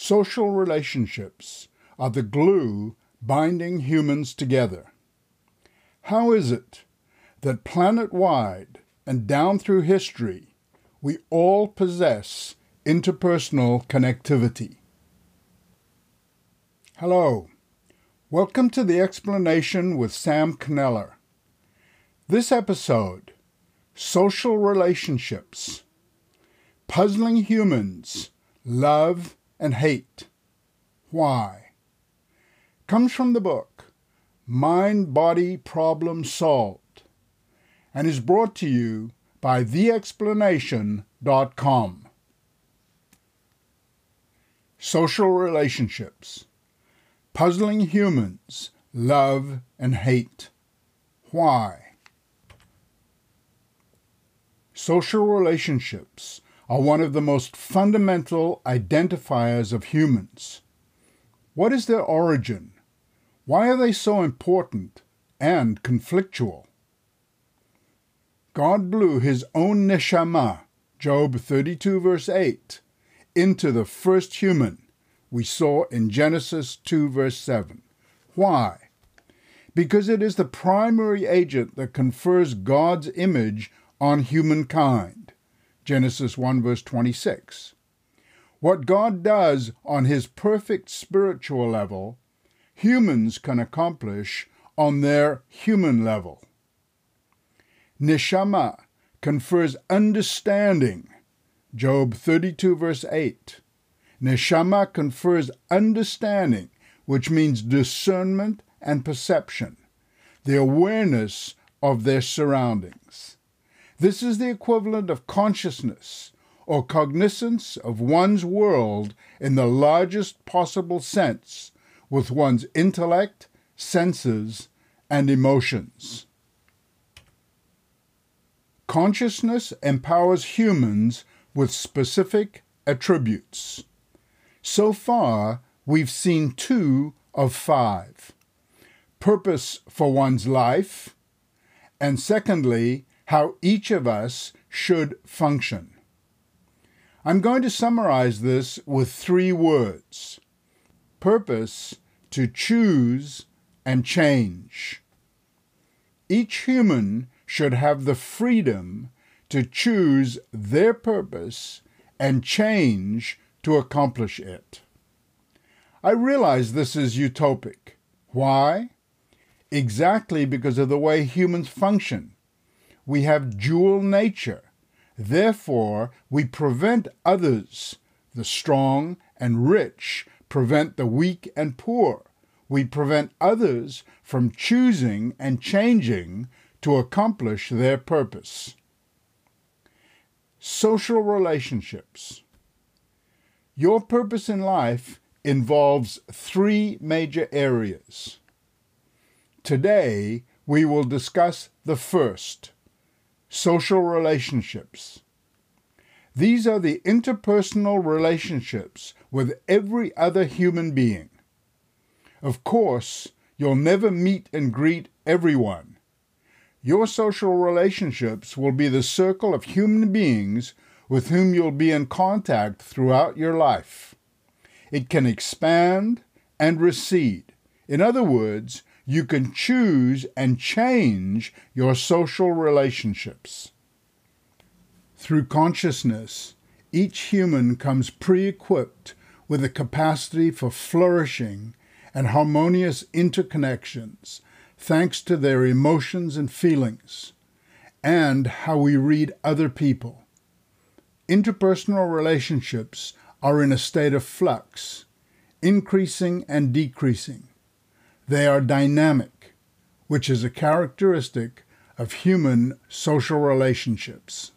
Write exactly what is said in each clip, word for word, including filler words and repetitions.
Social relationships are the glue binding humans together. How is it that planet-wide and down through history, we all possess interpersonal connectivity? Hello, welcome to the Explanation with Sam Kneller. This episode, Social Relationships, Puzzling Humans, Love and Hate. Why? Comes from the book Mind-Body Problem Solved and is brought to you by the explanation dot com. Social relationships, puzzling humans, love and hate. Why? Social relationships are one of the most fundamental identifiers of humans. What is their origin? Why are they so important and conflictual? God blew his own neshama, Job thirty-two verse eight, into the first human we saw in Genesis two verse seven. Why? Because it is the primary agent that confers God's image on humankind. Genesis one verse twenty-six. What God does on his perfect spiritual level, humans can accomplish on their human level. Neshama confers understanding. Job thirty-two verse eight. Neshama confers understanding, which means discernment and perception, the awareness of their surroundings. This is the equivalent of consciousness or cognizance of one's world in the largest possible sense with one's intellect, senses, and emotions. Consciousness empowers humans with specific attributes. So far, we've seen two of five: purpose for one's life, and secondly, how each of us should function. I'm going to summarize this with three words: purpose, to choose, and change. Each human should have the freedom to choose their purpose and change to accomplish it. I realize this is utopic. Why? Exactly because of the way humans function. We have dual nature. Therefore, we prevent others. The strong and rich prevent the weak and poor. We prevent others from choosing and changing to accomplish their purpose. Social relationships. Your purpose in life involves three major areas. Today, we will discuss the first: social relationships. These are the interpersonal relationships with every other human being. Of course, you'll never meet and greet everyone. Your social relationships will be the circle of human beings with whom you'll be in contact throughout your life. It can expand and recede. In other words, you can choose and change your social relationships. Through consciousness, each human comes pre-equipped with the capacity for flourishing and harmonious interconnections, thanks to their emotions and feelings, and how we read other people. Interpersonal relationships are in a state of flux, increasing and decreasing. They are dynamic, which is a characteristic of human social relationships.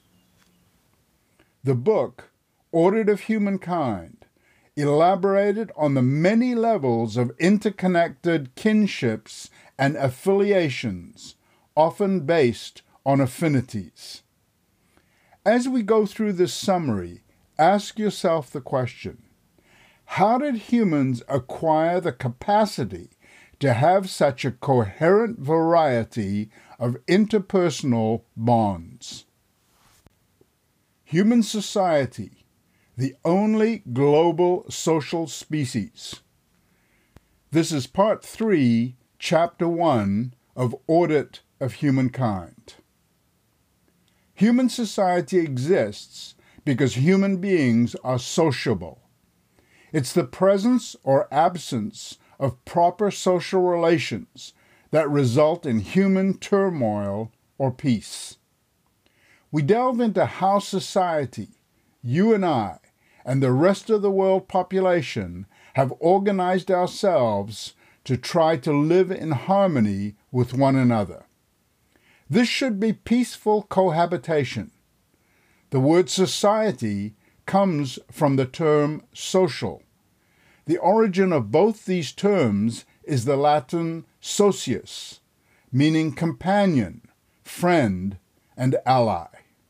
The book, Audit of Humankind, elaborated on the many levels of interconnected kinships and affiliations, often based on affinities. As we go through this summary, ask yourself the question: how did humans acquire the capacity to have such a coherent variety of interpersonal bonds? Human society, the only global social species. This is part three, chapter one of Audit of Humankind. Human society exists because human beings are sociable. It's the presence or absence of proper social relations that result in human turmoil or peace. We delve into how society, you and I, and the rest of the world population have organized ourselves to try to live in harmony with one another. This should be peaceful cohabitation. The word society comes from the term social. The origin of both these terms is the Latin socius, meaning companion, friend, and ally.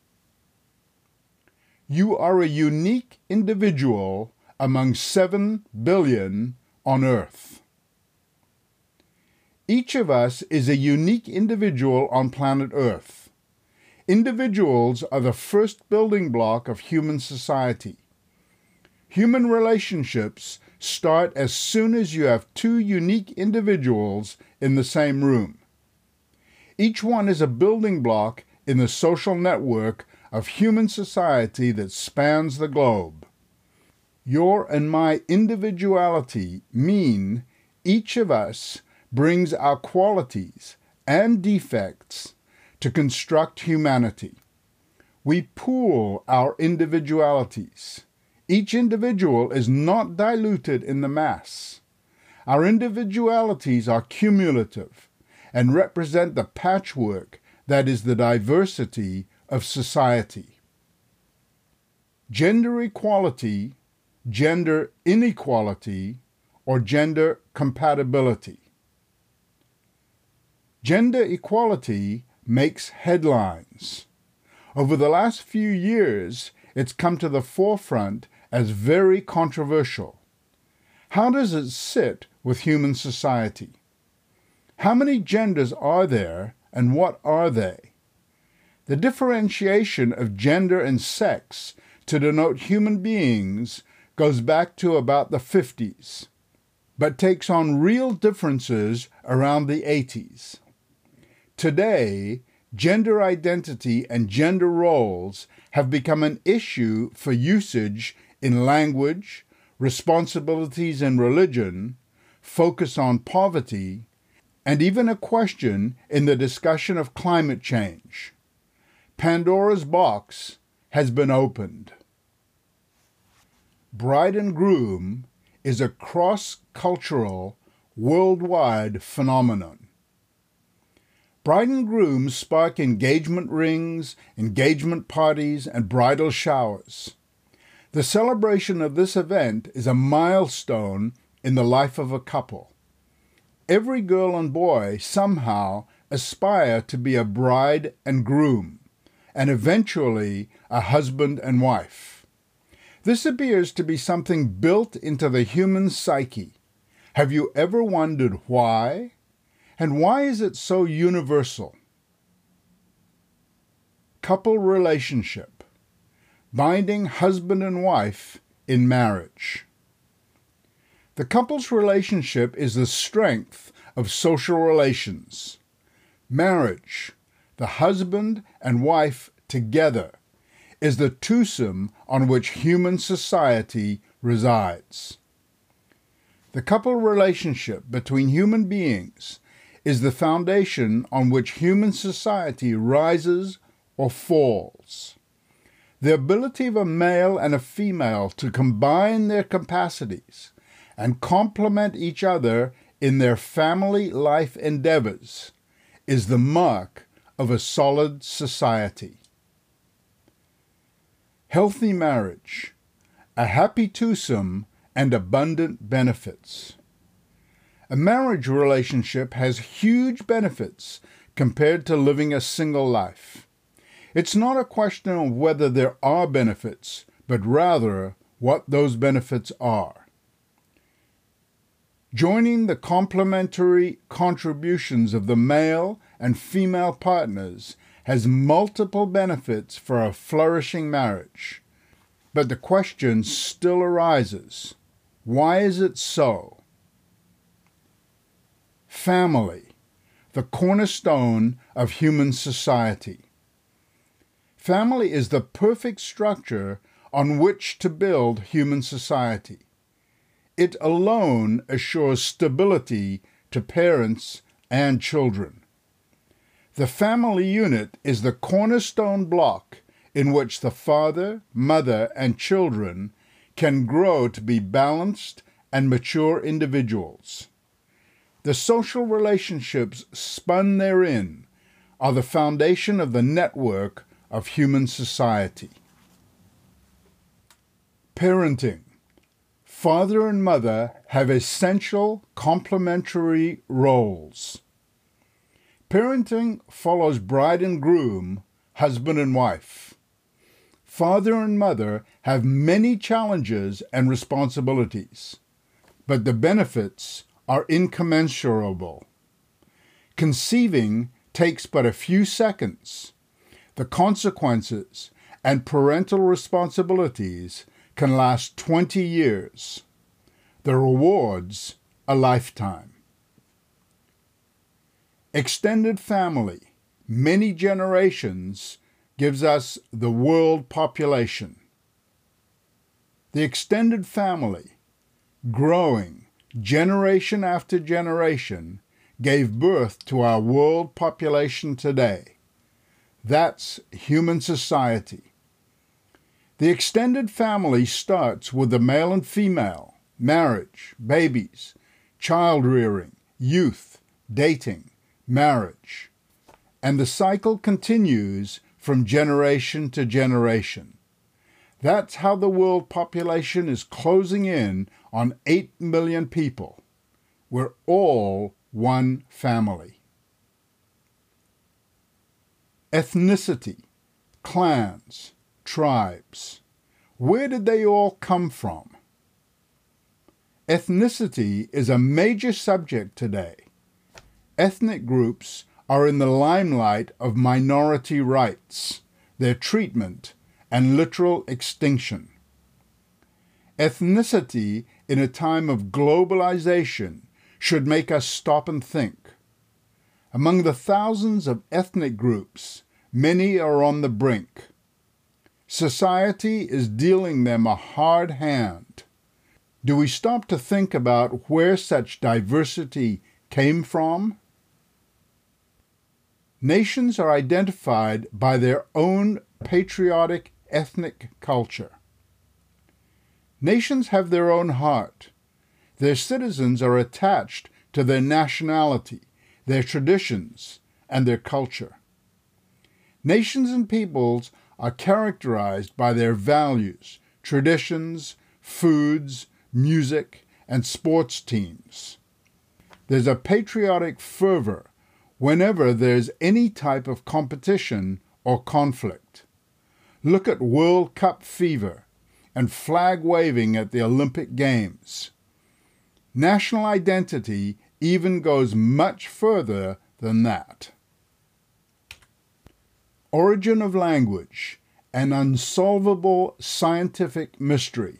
You are a unique individual among seven billion on Earth. Each of us is a unique individual on planet Earth. Individuals are the first building block of human society. Human relationships start as soon as you have two unique individuals in the same room. Each one is a building block in the social network of human society that spans the globe. Your and my individuality mean each of us brings our qualities and defects to construct humanity. We pool our individualities. Each individual is not diluted in the mass. Our individualities are cumulative and represent the patchwork that is the diversity of society. Gender equality, gender inequality, or gender compatibility. Gender equality makes headlines. Over the last few years, it's come to the forefront as very controversial. How does it sit with human society? How many genders are there, and what are they? The differentiation of gender and sex to denote human beings goes back to about the fifties, but takes on real differences around the eighties. Today, gender identity and gender roles have become an issue for usage in language, responsibilities in religion, focus on poverty, and even a question in the discussion of climate change. Pandora's box has been opened. Bride and groom is a cross-cultural, worldwide phenomenon. Bride and groom spark engagement rings, engagement parties, and bridal showers. The celebration of this event is a milestone in the life of a couple. Every girl and boy somehow aspire to be a bride and groom, and eventually a husband and wife. This appears to be something built into the human psyche. Have you ever wondered why? And why is it so universal? Couple relationship. Binding husband and wife in marriage. The couple's relationship is the strength of social relations. Marriage, the husband and wife together, is the twosome on which human society resides. The couple relationship between human beings is the foundation on which human society rises or falls. The ability of a male and a female to combine their capacities and complement each other in their family life endeavors is the mark of a solid society. Healthy marriage, a happy twosome, and abundant benefits. A marriage relationship has huge benefits compared to living a single life. It's not a question of whether there are benefits, but rather what those benefits are. Joining the complementary contributions of the male and female partners has multiple benefits for a flourishing marriage. But the question still arises, why is it so? Family, the cornerstone of human society. Family is the perfect structure on which to build human society. It alone assures stability to parents and children. The family unit is the cornerstone block in which the father, mother, and children can grow to be balanced and mature individuals. The social relationships spun therein are the foundation of the network of human society. Parenting. Father and mother have essential complementary roles. Parenting follows bride and groom, husband and wife. Father and mother have many challenges and responsibilities, but the benefits are incommensurable. Conceiving takes but a few seconds. The consequences and parental responsibilities can last twenty years. The rewards, a lifetime. Extended family, many generations, gives us the world population. The extended family, growing generation after generation, gave birth to our world population today. That's human society. The extended family starts with the male and female, marriage, babies, child rearing, youth, dating, marriage, and the cycle continues from generation to generation. That's how the world population is closing in on eight million people. We're all one family. Ethnicity, clans, tribes. Where did they all come from? Ethnicity is a major subject today. Ethnic groups are in the limelight of minority rights, their treatment, and literal extinction. Ethnicity in a time of globalization should make us stop and think. Among the thousands of ethnic groups, many are on the brink. Society is dealing them a hard hand. Do we stop to think about where such diversity came from? Nations are identified by their own patriotic ethnic culture. Nations have their own heart. Their citizens are attached to their nationality, their traditions, and their culture. Nations and peoples are characterized by their values, traditions, foods, music, and sports teams. There's a patriotic fervor whenever there's any type of competition or conflict. Look at World Cup fever and flag waving at the Olympic Games. National identity even goes much further than that. Origin of language, an unsolvable scientific mystery.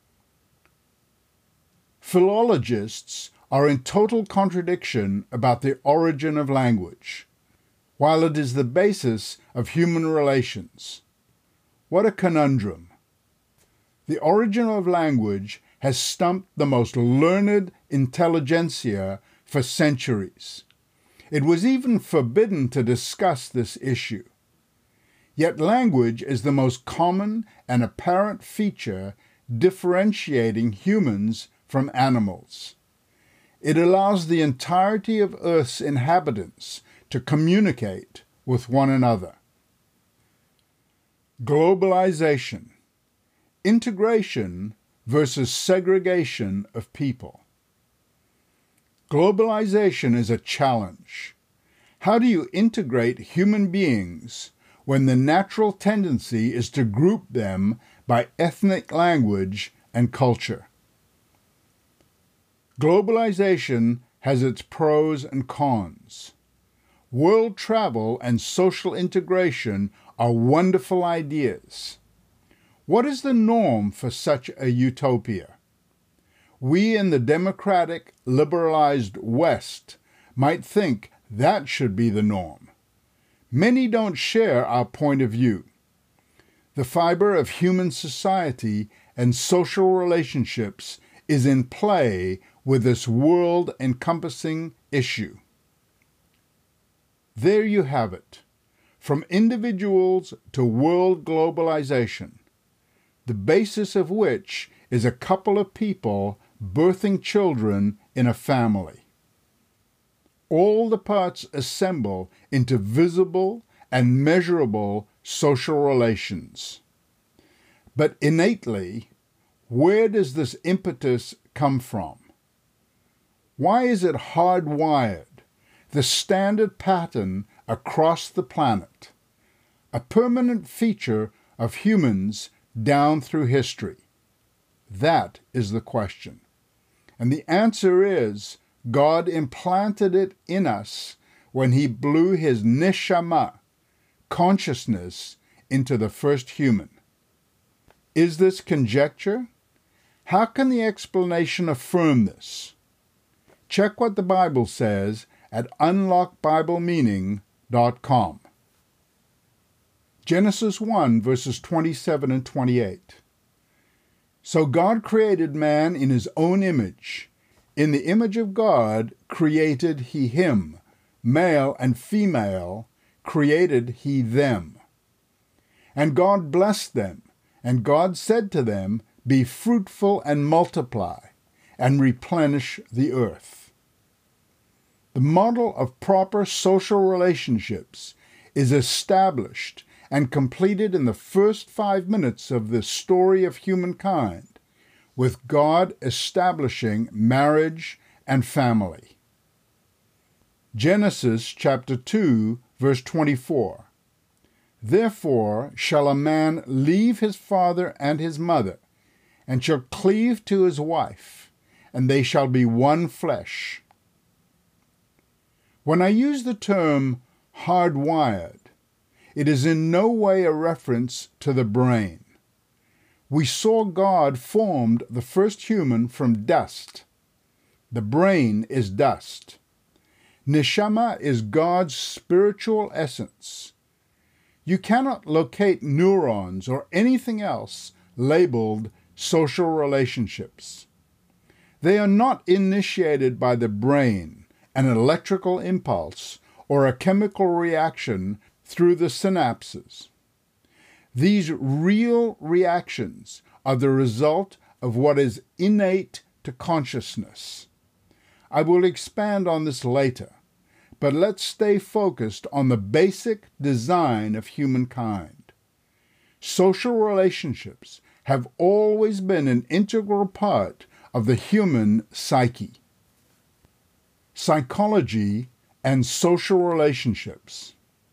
Philologists are in total contradiction about the origin of language, while it is the basis of human relations. What a conundrum. The origin of language has stumped the most learned intelligentsia for centuries. It was even forbidden to discuss this issue. Yet language is the most common and apparent feature differentiating humans from animals. It allows the entirety of Earth's inhabitants to communicate with one another. Globalization. Integration versus segregation of people. Globalization is a challenge. How do you integrate human beings when the natural tendency is to group them by ethnic language and culture? Globalization has its pros and cons. World travel and social integration are wonderful ideas. What is the norm for such a utopia? We in the democratic, liberalized West might think that should be the norm. Many don't share our point of view. The fiber of human society and social relationships is in play with this world-encompassing issue. There you have it. From individuals to world globalization, the basis of which is a couple of people birthing children in a family. All the parts assemble into visible and measurable social relations. But innately, where does this impetus come from? Why is it hardwired, the standard pattern across the planet, a permanent feature of humans down through history? That is the question. And the answer is, God implanted it in us when he blew his neshama, consciousness, into the first human. Is this conjecture? How can the explanation affirm this? Check what the Bible says at unlock bible meaning dot com. Genesis one, verses twenty-seven and twenty-eight. So God created man in his own image. In the image of God created he him. Male and female created he them. And God blessed them. And God said to them, Be fruitful and multiply, and replenish the earth. The model of proper social relationships is established and completed in the first five minutes of the story of humankind, with God establishing marriage and family. Genesis chapter two, verse twenty-four. Therefore shall a man leave his father and his mother, and shall cleave to his wife, and they shall be one flesh. When I use the term hardwired, it is in no way a reference to the brain. We saw God formed the first human from dust. The brain is dust. Neshama is God's spiritual essence. You cannot locate neurons or anything else labeled social relationships. They are not initiated by the brain, an electrical impulse, or a chemical reaction through the synapses. These real reactions are the result of what is innate to consciousness. I will expand on this later, but let's stay focused on the basic design of humankind. Social relationships have always been an integral part of the human psyche. Psychology and social relationships.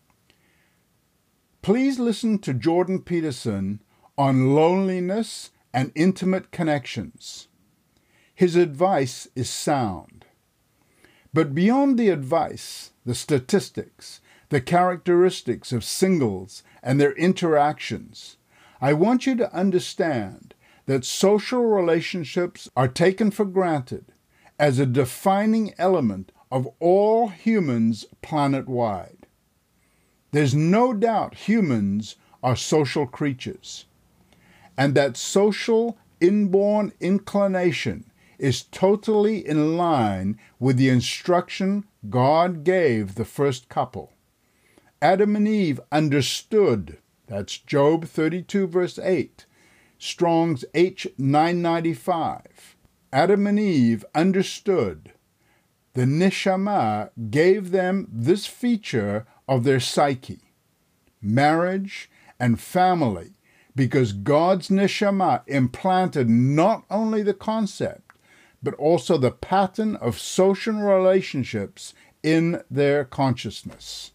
Please listen to Jordan Peterson on loneliness and intimate connections. His advice is sound. But beyond the advice, the statistics, the characteristics of singles and their interactions, I want you to understand that social relationships are taken for granted as a defining element of all humans planet-wide. There's no doubt humans are social creatures, and that social inborn inclination is totally in line with the instruction God gave the first couple. Adam and Eve understood, that's Job thirty-two verse eight, Strong's H nine ninety-five. Adam and Eve understood. The neshama gave them this feature of their psyche, marriage and family, because God's neshama implanted not only the concept, but also the pattern of social relationships in their consciousness.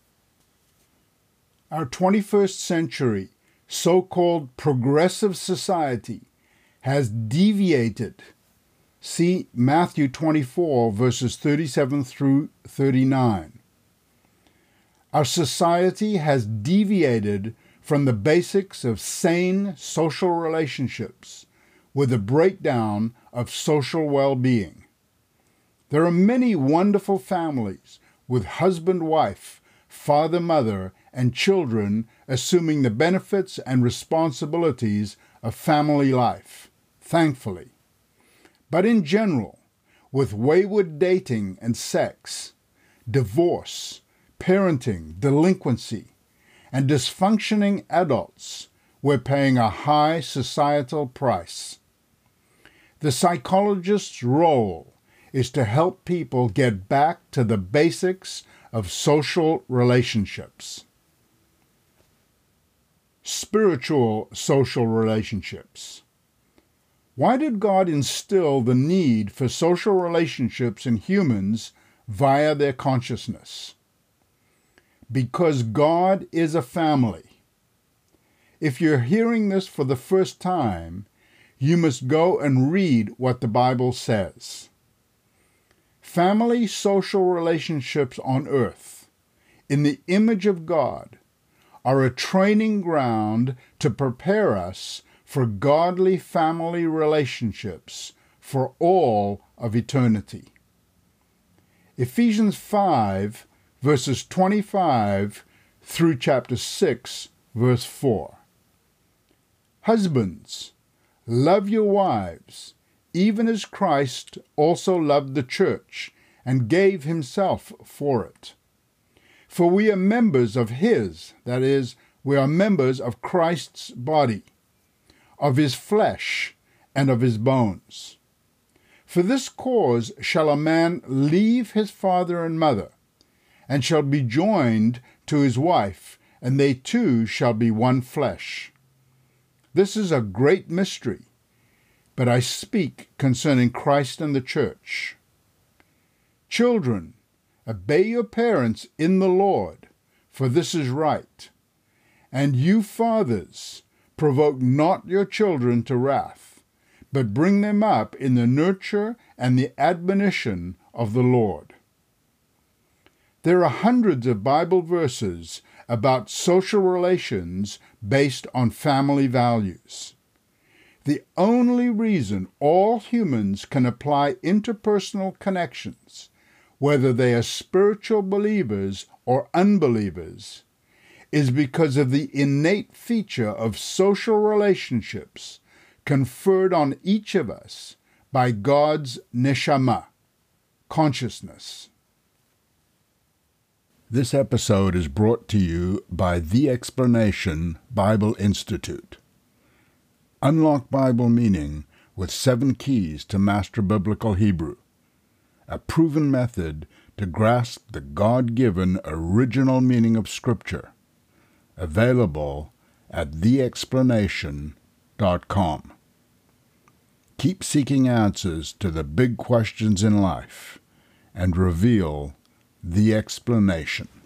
Our twenty-first century so-called progressive society has deviated. See Matthew twenty-four, verses thirty-seven through thirty-nine. Our society has deviated from the basics of sane social relationships with a breakdown of social well-being. There are many wonderful families with husband-wife, father-mother, and children assuming the benefits and responsibilities of family life, thankfully. But in general, with wayward dating and sex, divorce, parenting, delinquency, and dysfunctioning adults, we're paying a high societal price. The psychologist's role is to help people get back to the basics of social relationships. Spiritual social relationships. Why did God instill the need for social relationships in humans via their consciousness? Because God is a family. If you're hearing this for the first time, you must go and read what the Bible says. Family social relationships on earth, in the image of God, are a training ground to prepare us for godly family relationships for all of eternity. Ephesians five, verses twenty-five through chapter six, verse four. Husbands, love your wives, even as Christ also loved the church and gave himself for it. For we are members of his, that is, we are members of Christ's body, of his flesh, and of his bones. For this cause shall a man leave his father and mother, and shall be joined to his wife, and they two shall be one flesh. This is a great mystery, but I speak concerning Christ and the church. Children, obey your parents in the Lord, for this is right. And you fathers, provoke not your children to wrath, but bring them up in the nurture and the admonition of the Lord. There are hundreds of Bible verses about social relations based on family values. The only reason all humans can apply interpersonal connections, whether they are spiritual believers or unbelievers, is because of the innate feature of social relationships conferred on each of us by God's neshama, consciousness. This episode is brought to you by The Explanation Bible Institute. Unlock Bible meaning with seven keys to master biblical Hebrew, a proven method to grasp the God-given original meaning of Scripture, available at the explanation dot com. Keep seeking answers to the big questions in life and reveal the explanation.